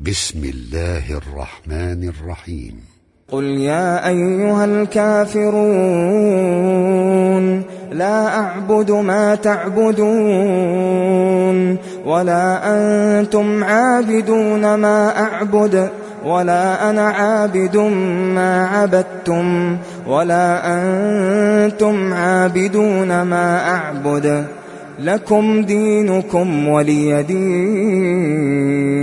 بسم الله الرحمن الرحيم. قل يا أيها الكافرون لا أعبد ما تعبدون ولا أنتم عابدون ما أعبد ولا أنا عابد ما عبدتم ولا أنتم عابدون ما أعبد لكم دينكم ولي دين.